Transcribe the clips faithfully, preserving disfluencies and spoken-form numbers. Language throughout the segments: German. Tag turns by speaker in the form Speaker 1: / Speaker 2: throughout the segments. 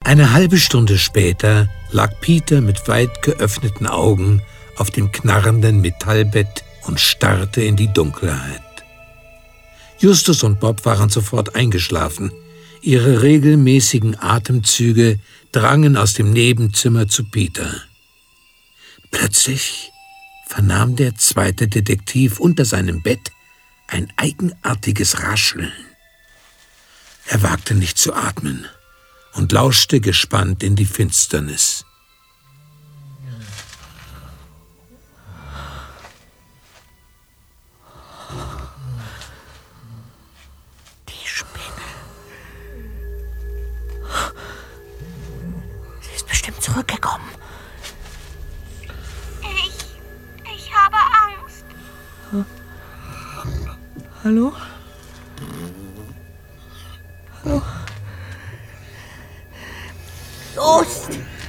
Speaker 1: Eine halbe Stunde später lag Peter mit weit geöffneten Augen auf dem knarrenden Metallbett und starrte in die Dunkelheit. Justus und Bob waren sofort eingeschlafen. Ihre regelmäßigen Atemzüge drangen aus dem Nebenzimmer zu Peter. Plötzlich vernahm der zweite Detektiv unter seinem Bett ein eigenartiges Rascheln. Er wagte nicht zu atmen und lauschte gespannt in die Finsternis.
Speaker 2: Die Spinne. Sie ist bestimmt zurückgekommen.
Speaker 3: Ich, ich habe Angst.
Speaker 2: Hallo? Hallo? Los!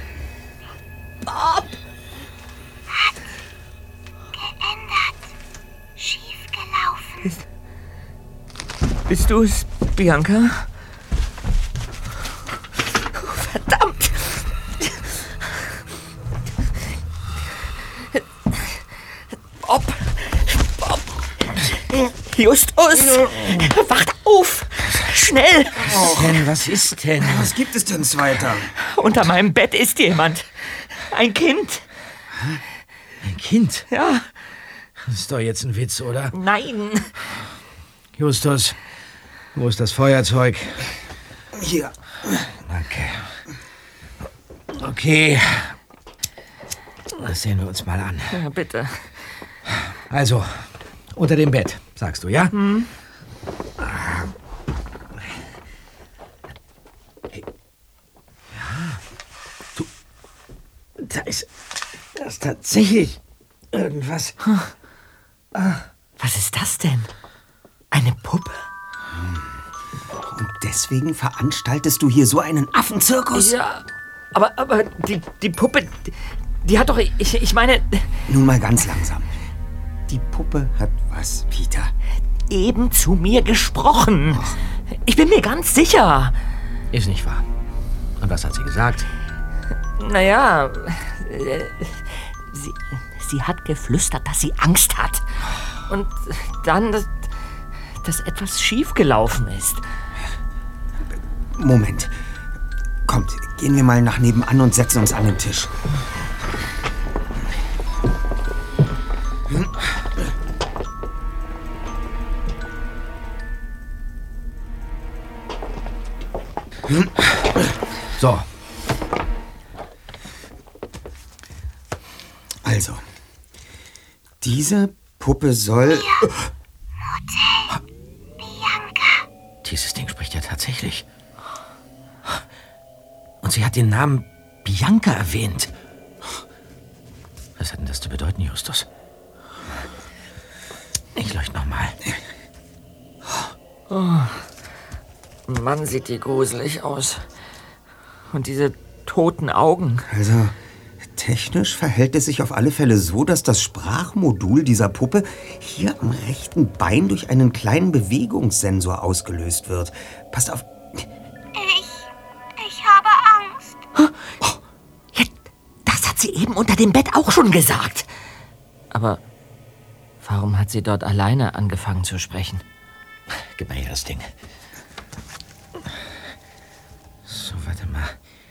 Speaker 2: Bob!
Speaker 3: Hat geändert. Schief gelaufen.
Speaker 2: Bist, bist du es, Bianca? Verdammt! Bob! Bob! Justus! Wacht auf! Schnell!
Speaker 4: Was denn? Was ist denn?
Speaker 5: Was gibt es denn weiter?
Speaker 2: Unter meinem Bett ist jemand. Ein Kind.
Speaker 4: Ein Kind?
Speaker 2: Ja.
Speaker 4: Das ist doch jetzt ein Witz, oder?
Speaker 2: Nein.
Speaker 4: Justus, wo ist das Feuerzeug?
Speaker 5: Hier.
Speaker 4: Danke. Okay. Das sehen wir uns mal an.
Speaker 2: Ja, bitte.
Speaker 4: Also, unter dem Bett, sagst du, ja?
Speaker 2: Hm.
Speaker 4: Ja. Du. Da ist. Da ist tatsächlich irgendwas.
Speaker 2: Was ist das denn? Eine Puppe?
Speaker 5: Und deswegen veranstaltest du hier so einen Affenzirkus?
Speaker 2: Ja, aber, aber die, die Puppe, die, die hat doch, ich, ich meine...
Speaker 5: Nun mal ganz langsam. Die Puppe hat was, Peter?
Speaker 2: Eben zu mir gesprochen. Ach. Ich bin mir ganz sicher.
Speaker 4: Ist nicht wahr. Und was hat sie gesagt?
Speaker 2: Naja, äh, sie, sie hat geflüstert, dass sie Angst hat. Und dann, dass, dass etwas schiefgelaufen ist.
Speaker 5: Moment. Kommt, gehen wir mal nach nebenan und setzen uns an den Tisch.
Speaker 4: So.
Speaker 5: Also, diese Puppe soll...
Speaker 3: Hier. Hotel Bianca.
Speaker 4: Dieses Ding spricht ja tatsächlich. Und sie hat den Namen Bianca erwähnt. Was hat denn das zu bedeuten, Justus? Ich leuchte noch mal.
Speaker 2: Oh, Mann, sieht die gruselig aus. Und diese toten Augen.
Speaker 5: Also, technisch verhält es sich auf alle Fälle so, dass das Sprachmodul dieser Puppe hier am rechten Bein durch einen kleinen Bewegungssensor ausgelöst wird. Passt auf.
Speaker 3: Ich, ich habe Angst.
Speaker 2: Oh, ja, das hat sie eben unter dem Bett auch schon gesagt. Aber warum hat sie dort alleine angefangen zu sprechen?
Speaker 4: Gib mal hier das Ding. So, warte mal.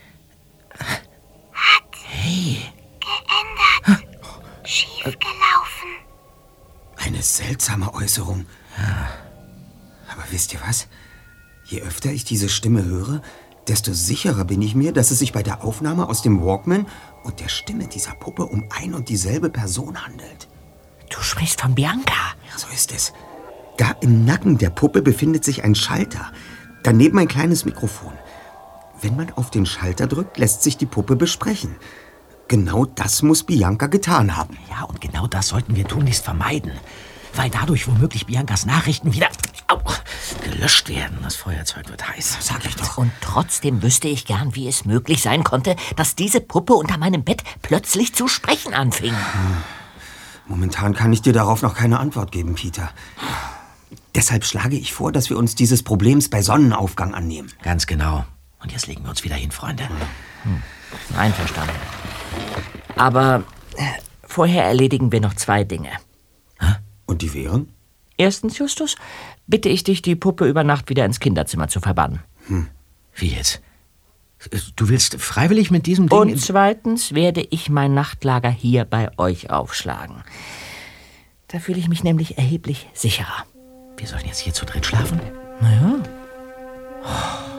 Speaker 3: Hat
Speaker 4: hey.
Speaker 3: geändert. Schief gelaufen.
Speaker 5: Eine seltsame Äußerung.
Speaker 4: Ja.
Speaker 5: Aber wisst ihr was? Je öfter ich diese Stimme höre, desto sicherer bin ich mir, dass es sich bei der Aufnahme aus dem Walkman und der Stimme dieser Puppe um ein und dieselbe Person handelt.
Speaker 2: Du sprichst von Bianca.
Speaker 5: Ja, so ist es. Da im Nacken der Puppe befindet sich ein Schalter. Daneben ein kleines Mikrofon. Wenn man auf den Schalter drückt, lässt sich die Puppe besprechen. Genau das muss Bianca getan haben.
Speaker 4: Ja, und genau das sollten wir tunlichst vermeiden. Weil dadurch womöglich Biancas Nachrichten wieder au, gelöscht werden. Das Feuerzeug wird heiß.
Speaker 5: Sag ich doch.
Speaker 2: Und trotzdem wüsste ich gern, wie es möglich sein konnte, dass diese Puppe unter meinem Bett plötzlich zu sprechen anfing.
Speaker 5: Hm. Momentan kann ich dir darauf noch keine Antwort geben, Peter. Deshalb schlage ich vor, dass wir uns dieses Problems bei Sonnenaufgang annehmen.
Speaker 4: Ganz genau. Und jetzt legen wir uns wieder hin, Freunde.
Speaker 2: Hm. Einverstanden. Aber vorher erledigen wir noch zwei Dinge.
Speaker 5: Hä? Und die wären?
Speaker 2: Erstens, Justus, bitte ich dich, die Puppe über Nacht wieder ins Kinderzimmer zu verbannen.
Speaker 4: Hm. Wie jetzt? Du willst freiwillig mit diesem Ding...
Speaker 2: Und zweitens werde ich mein Nachtlager hier bei euch aufschlagen. Da fühle ich mich nämlich erheblich sicherer.
Speaker 4: Wir sollen jetzt hier zu dritt schlafen?
Speaker 2: Naja.
Speaker 4: Oh.